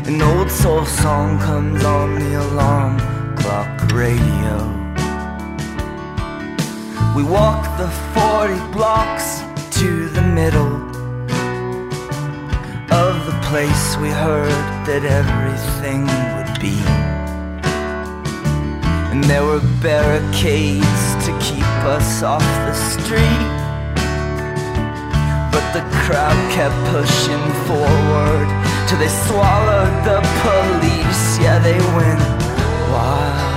An old soul song comes on the alarm clock radio. We walk the 40 blocks to the middle of the place we heard that everything would be. And there were barricades to keep us off the street, but the crowd kept pushing forward till they swallowed the police. Yeah, they went wild.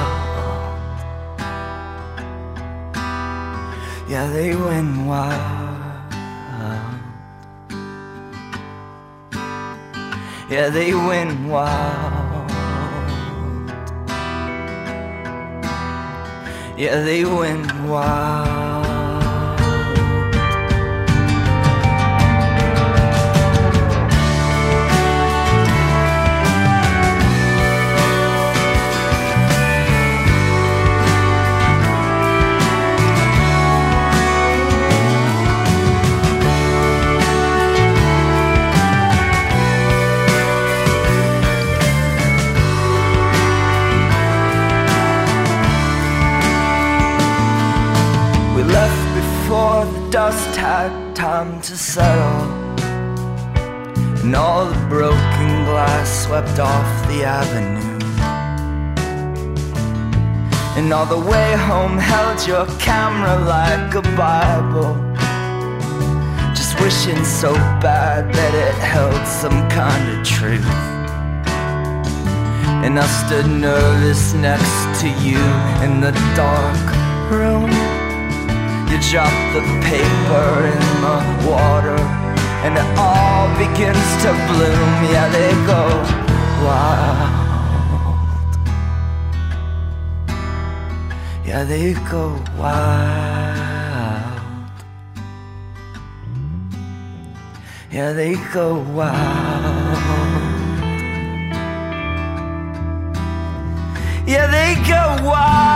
Yeah, they went wild. Yeah, they went wild. Yeah, they went wild. Before the dust had time to settle, and all the broken glass swept off the avenue, and all the way home held your camera like a Bible, just wishing so bad that it held some kind of truth. And I stood nervous next to you in the dark room. You drop the paper in the water, and it all begins to bloom. Yeah, they go wild. Yeah, they go wild. Yeah, they go wild. Yeah, they go wild.